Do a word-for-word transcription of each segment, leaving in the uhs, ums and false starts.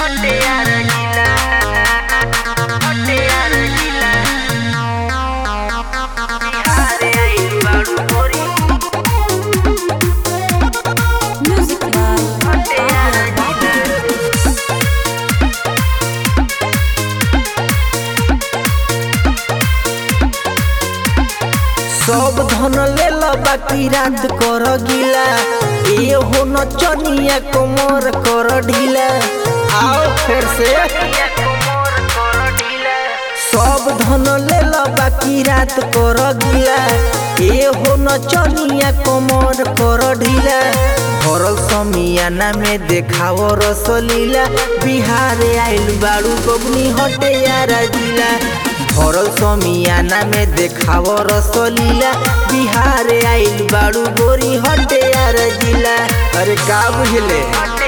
सब धन ले लो बाकी रात कर गिला ए हो नचनिया कोमर कर ढीला। आओ फिर से सब धन ले लो बाकी रात कर गिला ए हो नचनिया कोमर कर ढीला। भरल समियाना में देखाओ रसलीला बिहार आइल बारू बबनी हटे यारा जिला। भरल समियाना में देखाओ रसलीला बिहार आइल बारू गोरी हटे यारा जिला। अरे का बुझले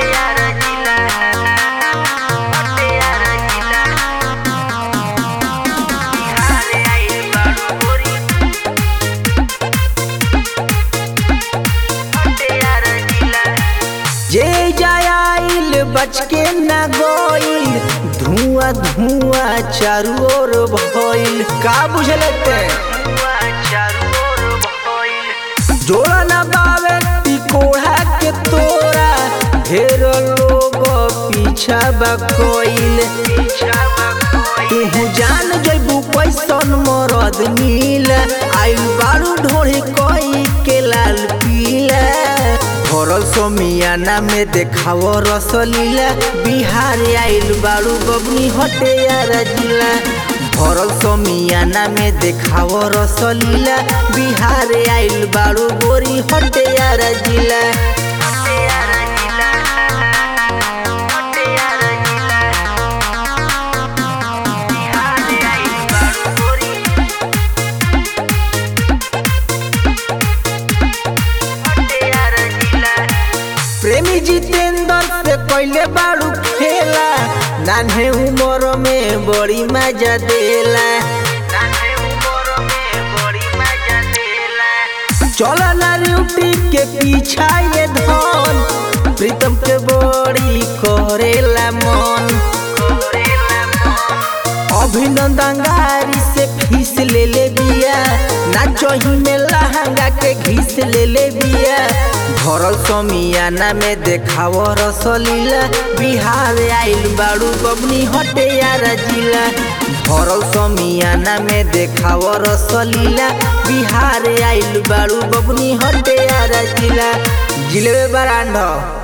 जे जाइल बच के ना गोइल धुआं धुआं चारू ओर भइल। का बुझले ते जोड़ा ना बावे तिकोड़ा के तोरा ढेर लोग पीछा बा कोइल। तू जान जइबू कैसन मरद नील आइल बारू ढोरी कोई के लाल पीला। भरल समियाना में देखाओ रसलीला बिहार आइल बारू बबनी हटे यारा जिला। भरल समियाना में देखाओ रसलीला बिहार आइल बारू गोरी हटे यारा जिला। प्रेमी जितेंद्र से कैले बारू खेला नान्हे उम्र में बड़ी मजा देला। चला ना ड्यूटी के पीछा ये धन प्रीतम के बड़ी करेला मन। अभिनंदन गारी से फीस ले ले बिया नाचही में लहंगा के घीस ले ले बिया। भरल समियाना में देखाओ रसलीला बिहार आइल बारू बबनी हटे यारा जिला। भरल समियाना में देखाओ रसलीला बिहार आइल बारू बबनी हटे यारा जिला। जिले बरांडा।